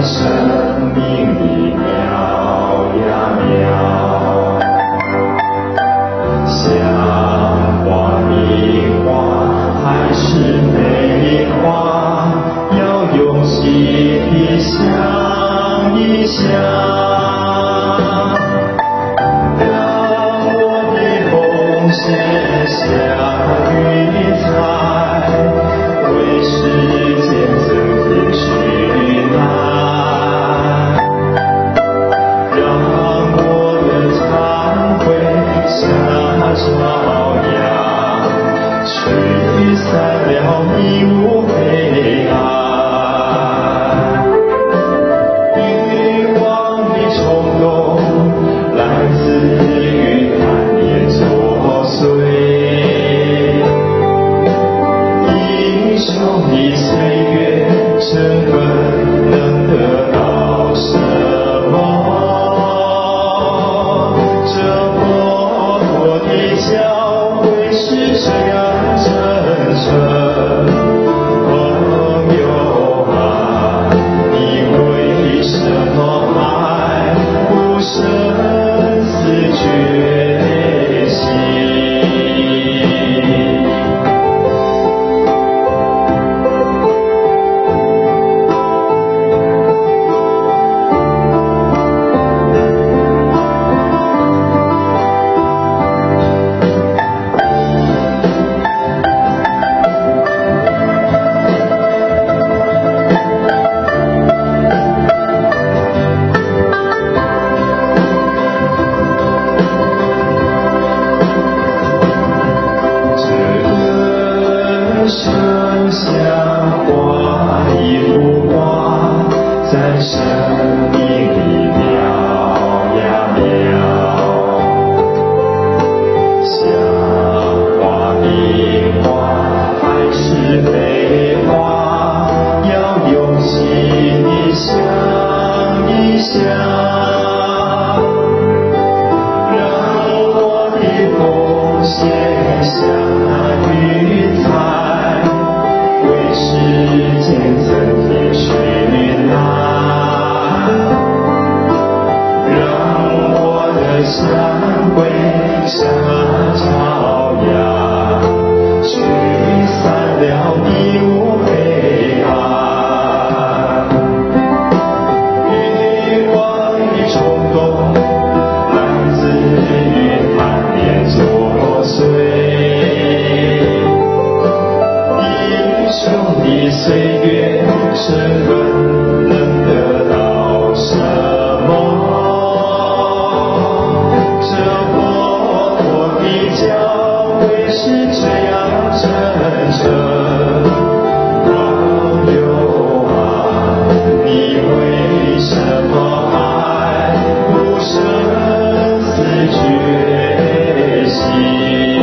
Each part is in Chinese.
生命里渺呀渺，像花名花还是梅花，要用心地想一想。让我的奉献像云彩，为世间增添许来。让我的忏悔像朝阳，驱散了迷雾黑暗。欲望的冲动来自于贪念作祟，英雄的岁月成本能得到什么？这活泼的教会是这样真诚。朋友啊，你为什么还不深思决心？生像花一幅画，在生命里渺呀渺，像花名花还是梅花，要用心地想一想。让我的奉献像那云彩，为世间增添绚烂。让我的忏悔像朝阳，驱散了迷雾黑暗。欲望的冲动来自于贪念作祟，英雄的岁月成本能得到什么？这活泼的教会是这样真诚。朋友啊，你为什么还不深思决心？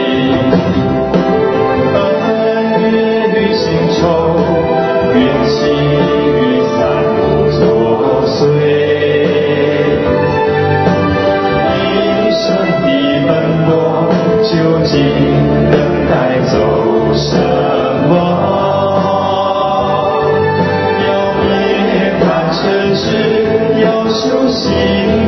恩怨与情仇，缘起与散不作祟。一生的奔波，究竟能带走什么？要灭贪嗔痴，要修行